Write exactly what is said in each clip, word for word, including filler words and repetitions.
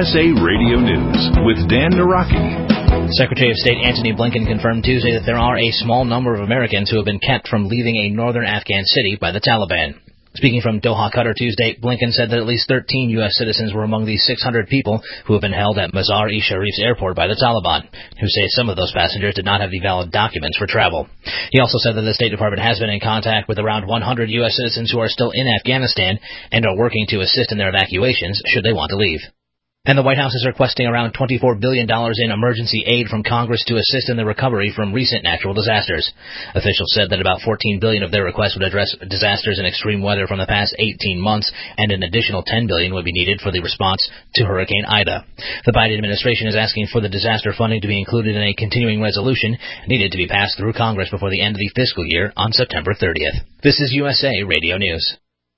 S A Radio News with Dan Naraki. Secretary of State Antony Blinken confirmed Tuesday that there are a small number of Americans who have been kept from leaving a northern Afghan city by the Taliban. Speaking from Doha, Qatar Tuesday, Blinken said that at least thirteen U S citizens were among the six hundred people who have been held at Mazar-e-Sharif's airport by the Taliban, who say some of those passengers did not have the valid documents for travel. He also said that the State Department has been in contact with around one hundred U S citizens who are still in Afghanistan and are working to assist in their evacuations should they want to leave. And the White House is requesting around twenty-four billion dollars in emergency aid from Congress to assist in the recovery from recent natural disasters. Officials said that about fourteen billion dollars of their request would address disasters and extreme weather from the past eighteen months, and an additional ten billion dollars would be needed for the response to Hurricane Ida. The Biden administration is asking for the disaster funding to be included in a continuing resolution needed to be passed through Congress before the end of the fiscal year on September thirtieth. This is U S A Radio News.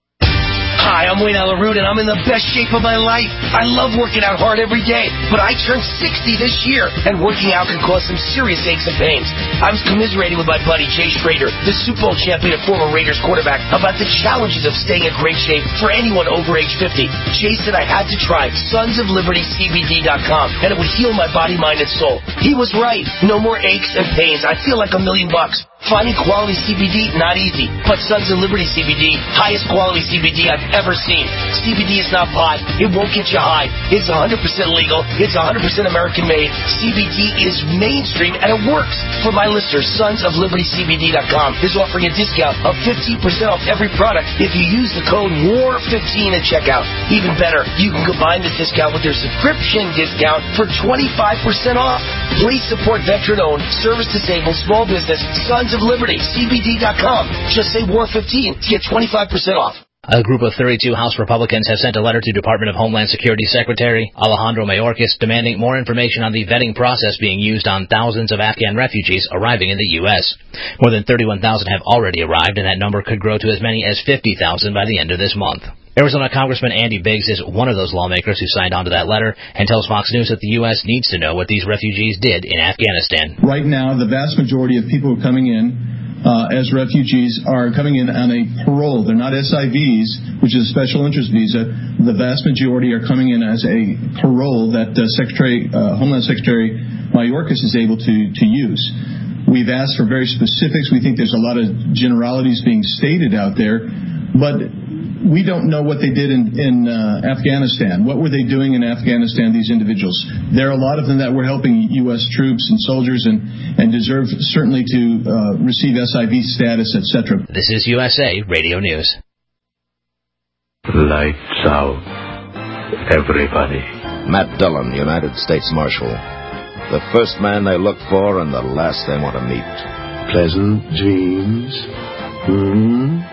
Hi, I'm Wayne Alaroot, and I'm in the best shape of my life. I love working out hard every day, but I turned sixty this year, and working out can cause some serious aches and pains. I was commiserating with my buddy Jay Schrader, the Super Bowl champion and former Raiders quarterback, about the challenges of staying in great shape for anyone over age fifty. Jay said I had to try Sons of Liberty C B D dot com, and it would heal my body, mind, and soul. He was right. No more aches and pains. I feel like a million bucks. Finding quality C B D, not easy. But Sons of Liberty C B D, highest quality C B D I've ever seen. C B D is not pot. It won't get you high. It's one hundred percent legal. It's one hundred percent American made. C B D is mainstream and it works. For my listeners, Sons of Liberty C B D dot com is offering a discount of fifteen percent off every product if you use the code W A R fifteen at checkout. Even better, you can combine this discount with their subscription discount for twenty-five percent off. Please support veteran-owned, service-disabled, small business, Sons of Liberty C B D dot com. Just say W A R fifteen to get twenty-five percent off. A group of thirty-two House Republicans have sent a letter to Department of Homeland Security Secretary Alejandro Mayorkas demanding more information on the vetting process being used on thousands of Afghan refugees arriving in the U S. More than thirty-one thousand have already arrived, and that number could grow to as many as fifty thousand by the end of this month. Arizona Congressman Andy Biggs is one of those lawmakers who signed on to that letter and tells Fox News that the U S needs to know what these refugees did in Afghanistan. Right now, the vast majority of people who are coming in Uh, as refugees are coming in on a parole. They're not S I Vs, which is a special interest visa. The vast majority are coming in as a parole that uh, Secretary, uh, Homeland Secretary Mayorkas is able to, to use. We've asked for very specifics. We think there's a lot of generalities being stated out there, but we don't know what they did in, in uh, Afghanistan. What were they doing in Afghanistan, these individuals? There are a lot of them that were helping U S troops and soldiers and, and deserve certainly to uh, receive S I V status, et cetera. This is U S A Radio News. Lights out, everybody. Matt Dillon, United States Marshal. The first man they look for and the last they want to meet. Pleasant dreams. Hmm?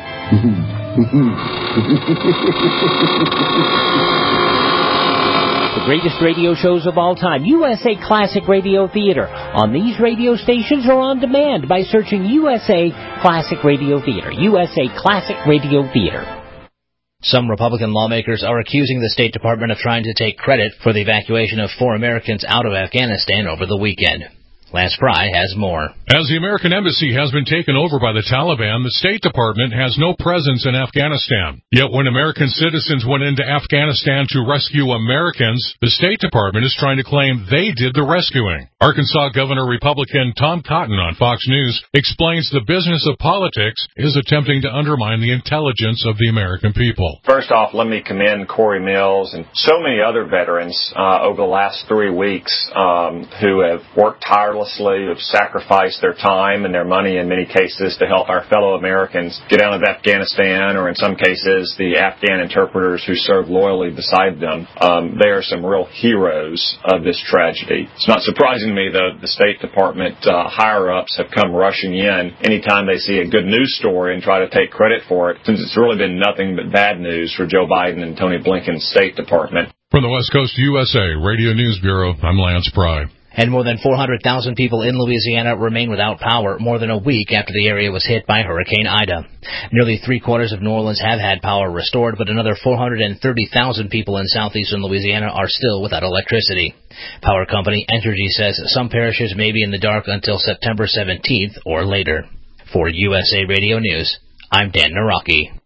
The greatest radio shows of all time, U S A Classic Radio Theater, on these radio stations or on demand by searching U S A Classic Radio Theater. U S A Classic Radio Theater. Some Republican lawmakers are accusing the State Department of trying to take credit for the evacuation of four Americans out of Afghanistan over the weekend. Lance Pry has more. As the American embassy has been taken over by the Taliban, the State Department has no presence in Afghanistan. Yet when American citizens went into Afghanistan to rescue Americans, the State Department is trying to claim they did the rescuing. Arkansas Governor Republican Tom Cotton on Fox News explains the business of politics is attempting to undermine the intelligence of the American people. First off, let me commend Corey Mills and so many other veterans uh, over the last three weeks um, who have worked tirelessly, who have sacrificed their time and their money in many cases to help our fellow Americans get out of Afghanistan, or in some cases the Afghan interpreters who serve loyally beside them. Um, they are some real heroes of this tragedy. It's not surprising to me, though, the State Department uh, higher-ups have come rushing in anytime they see a good news story and try to take credit for it, since it's really been nothing but bad news for Joe Biden and Tony Blinken's State Department. From the West Coast U S A Radio News Bureau, I'm Lance Pry. And more than four hundred thousand people in Louisiana remain without power more than a week after the area was hit by Hurricane Ida. Nearly three-quarters of New Orleans have had power restored, but another four hundred thirty thousand people in southeastern Louisiana are still without electricity. Power company Entergy says some parishes may be in the dark until September seventeenth or later. For U S A Radio News, I'm Dan Naraki.